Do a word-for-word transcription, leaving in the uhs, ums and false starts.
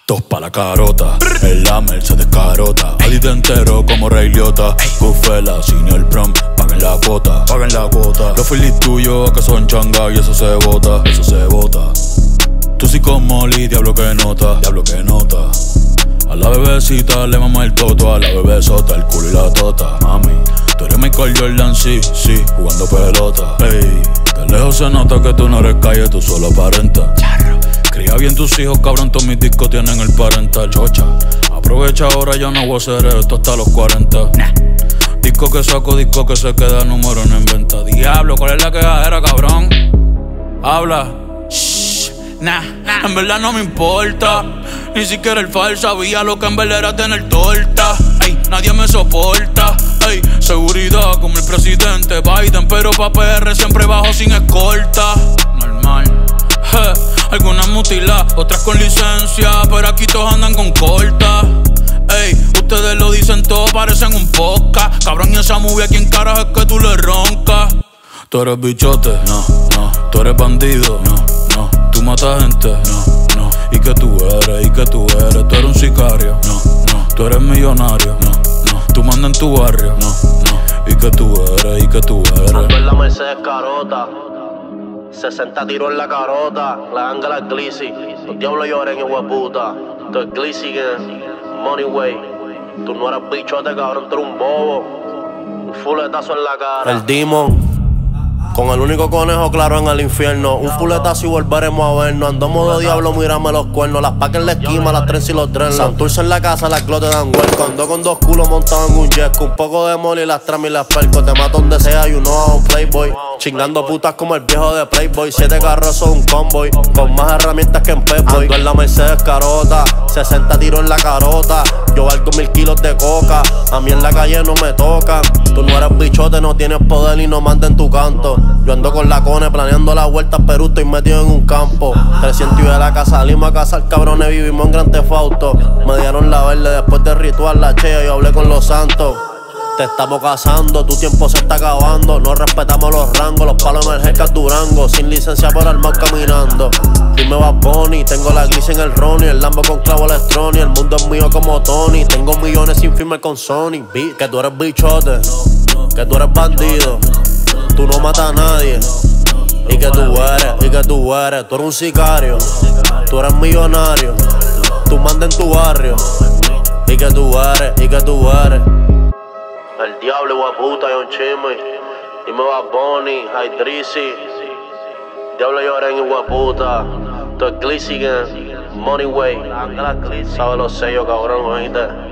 Dos pa' la carota, el Lamer se descarota. Adite entero como Ray Liotta. Cufela, sin el prom, paguen la cuota, paguen la cuota. Los filis tuyos que son changa y eso se bota, eso se bota. Tú sí con Molly, diablo que nota, diablo que nota. A la bebecita le mama el toto, a la bebesota el culo y la tota. Mami, tú eres Michael Jordan, sí, sí, jugando pelota. Ey, de lejos se nota que tú no eres calle, tú solo aparentas. Cría bien tus hijos, cabrón, todos mis discos tienen el parental. Chocha, aprovecha ahora, yo no voy a hacer esto hasta los cuarenta. Nah. Disco que saco, disco que se queda número en venta. Diablo, ¿cuál es la quejadera, cabrón? Habla. Shh, nah, nah, en verdad no me importa. Ni siquiera el fal sabía lo que en verdad era tener torta. Ey, nadie me soporta. Ey, seguridad como el presidente Biden, pero pa' P R siempre bajo sin escolta. Normal. Je, algunas mutiladas, otras con licencia, pero aquí todos andan con corta. Ey, ustedes lo dicen todo, parecen un podcast. Cabrón, y esa movie, ¿a quién carajo es que tú le roncas? Tú eres bichote, no, no. Tú eres bandido, no, no. Tú matas gente, no, no. ¿Y qué tú eres? ¿Y qué tú eres? Tú eres un sicario, no, no. Tú eres millonario, no, no. Tú mandas en tu barrio, no, no. ¿Y qué tú eres? ¿Y qué tú eres? Ando en la Mercedes carota, sesenta tiros en la carota, la ángela es Glizzy. Los diablos lloren, hijo de puta. Tú es Glizzy que Money Way. Tú no eres bichote, cabrón, tú eres un bobo. Un fuletazo en la cara. El Demon, con el único conejo claro en el infierno. Un fuletazo y volveremos a vernos. Andamos de diablo, mírame los cuernos. Las pacas en la esquina, las trenzas y los dreadlocks. Santurce en la casa, las glotes dan huerco. Ando con dos culos montados en un jet. Un poco de molly, las tramas y las perco. Te mato donde sea, you know I'm un playboy. Chingando putas como el viejo de Playboy. Siete carros son un convoy, con más herramientas que en Pepboy. Ando en la Mercedes carota, sesenta tiros en la carota. Yo valgo mil kilos de coca, a mí en la calle no me tocan. Tú no eres bichote, no tienes poder y no mandas en tu canto. Yo ando con la cone planeando las vueltas, pero estoy metido en un campo. trescientos y de la casa, salimos a cazar cabrones, vivimos en Gran Theft Auto. Me dieron la verde después del ritual, la chea, yo hablé con los santos. Te estamos cazando, tu tiempo se está acabando. No respetamos los rangos, los palos en el G K Durango. Sin licencia por armado caminando. Dime Bad Bunny, tengo la Glizzy en el Ronnie. El Lambo con clavo electrónico, el mundo es mío como Tony. Tengo millones sin firmar con Sony. Que tú eres bichote, que tú eres bandido. Tú no matas a nadie. Y que tú eres, y que tú eres. Tú eres un sicario, tú eres millonario. Tú mandas en tu barrio. Y que tú eres, y que tú eres. El diablo, guaputa, John Chimmy. Dime Bad Bunny, High Drizzy. Diablo lloren y guaputa. Tú es Glizzy, Money Way. Sabe los sellos, cabrón, oíste.